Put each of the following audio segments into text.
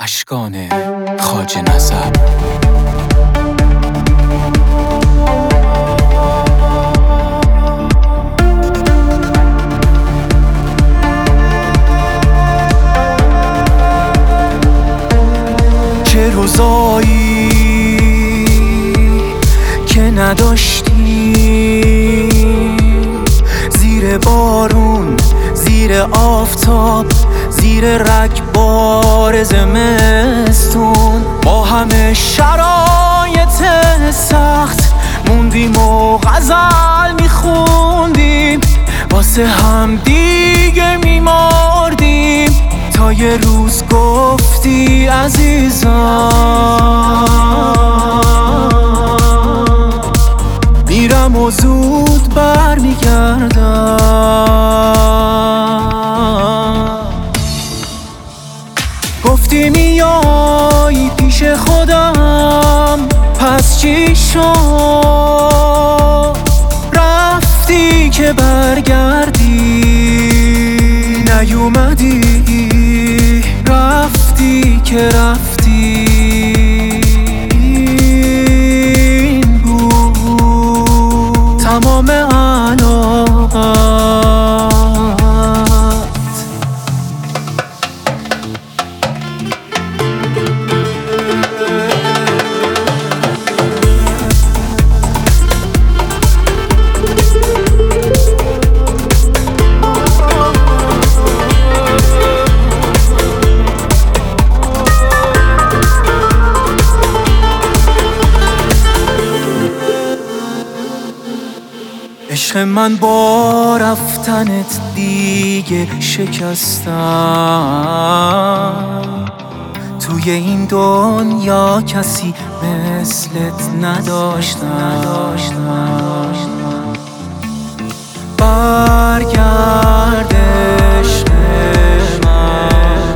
اشکان خواجه نسب. چه روزایی که نداشتی زیر بارون، زیر آفتاب، زیر رگبار زمستون، با همه شرایط سخت موندیم و غزل میخوندیم، واسه هم دیگه میمردیم تا یه روز گفتی عزیزم میرم و زود برمیگردم. گفتی میای پیش خودم، پس چی شد؟ رفتی که برگردی، نیومدی، رفتی که رفتی. این بود تمام علاقت. عشق من با رفتنت دیگه شکستم، توی این دنیا کسی مثلت نداشتم. برگرد عشق من،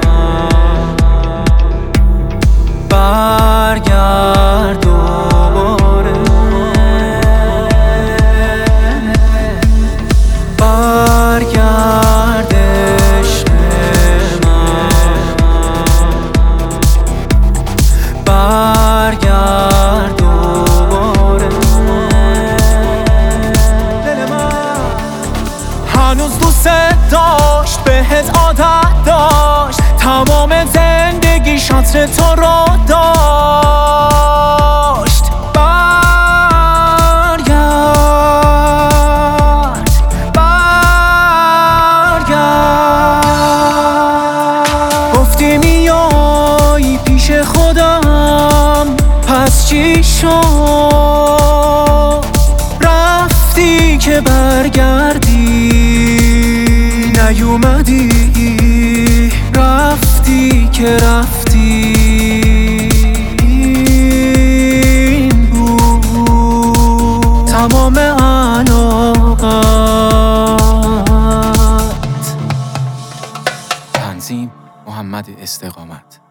برگرد دوباره، برگرد عشق من، برگرد دوباره. دل من هنوز دوست داشت، بهت عادت داشت، تمام زندگی شطر تو رو داشت. گفتی میای پیش خودم، پس چی شد؟ رفتی که برگردی، نیومدی، رفتی که رفتی. این بود تمام علاقت. تنظیم محمد استقامت.